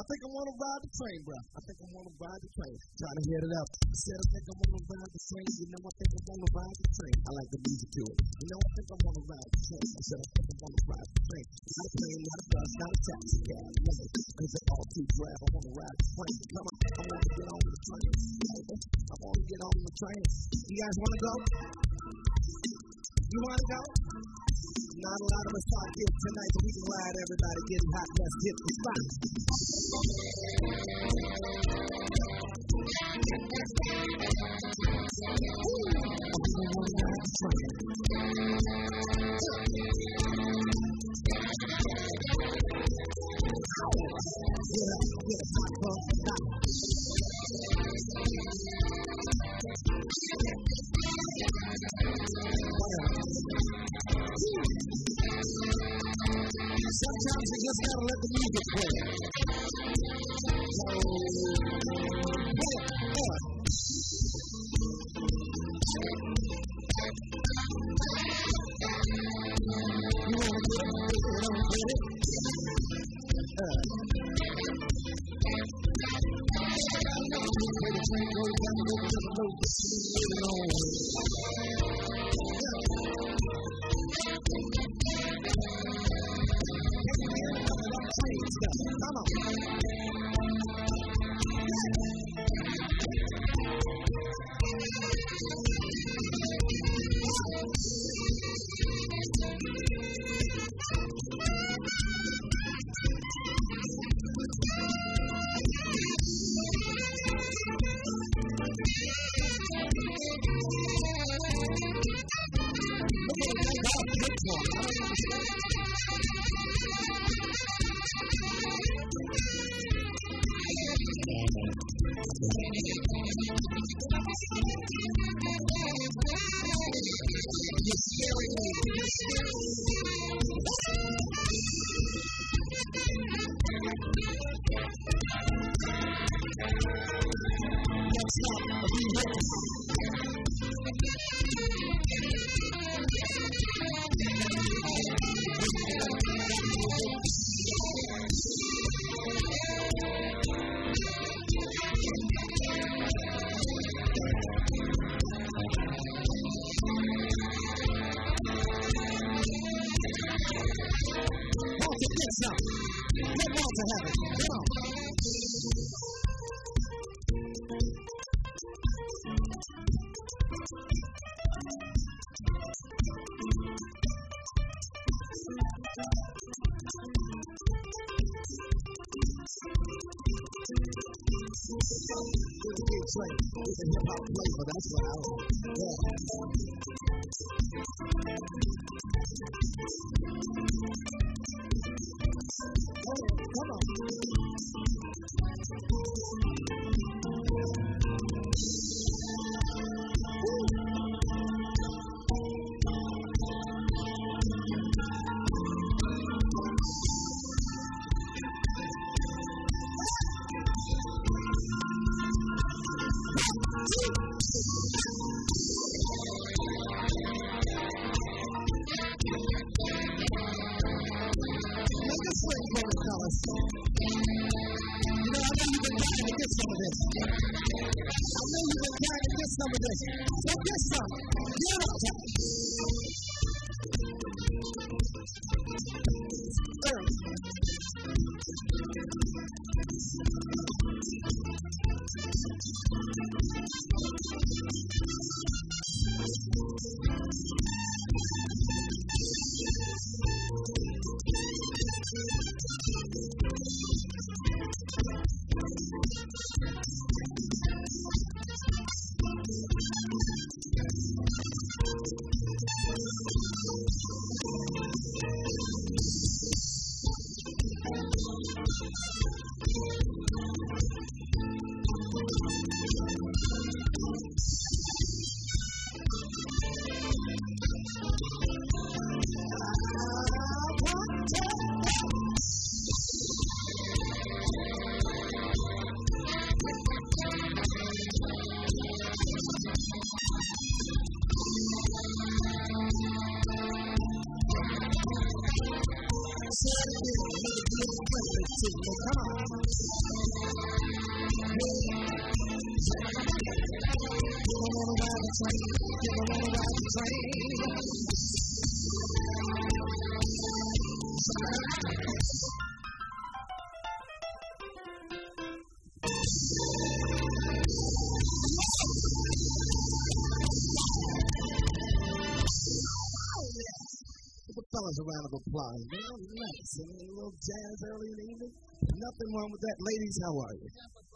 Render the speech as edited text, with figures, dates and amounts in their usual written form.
think I want to ride the train, bro. I think I want to ride the train. Try to head it up. I said I think I want to ride the train. You know, I think I want to ride the train. I like the music to it. You know, I think I want to ride the train. I said I think I want to ride the train. Not a plane, not a bus, not a taxi cab. No, because they're all too drab. I want to ride the train. Come on, I want to get on the train. I want to get on the train. You guys want to go? You want to go? Not a lot of us are here tonight, but we can ride everybody getting hot. Let's hit the spot. Sometimes you just gotta let the music play. Come on. It's a hip-hop flavor, that's what I want. Come on. Some of this. So get some. Get up. Come on. Fellas, a round of applause. Nice. And a little jazz early in the evening. Nothing wrong with that. Ladies, how are you?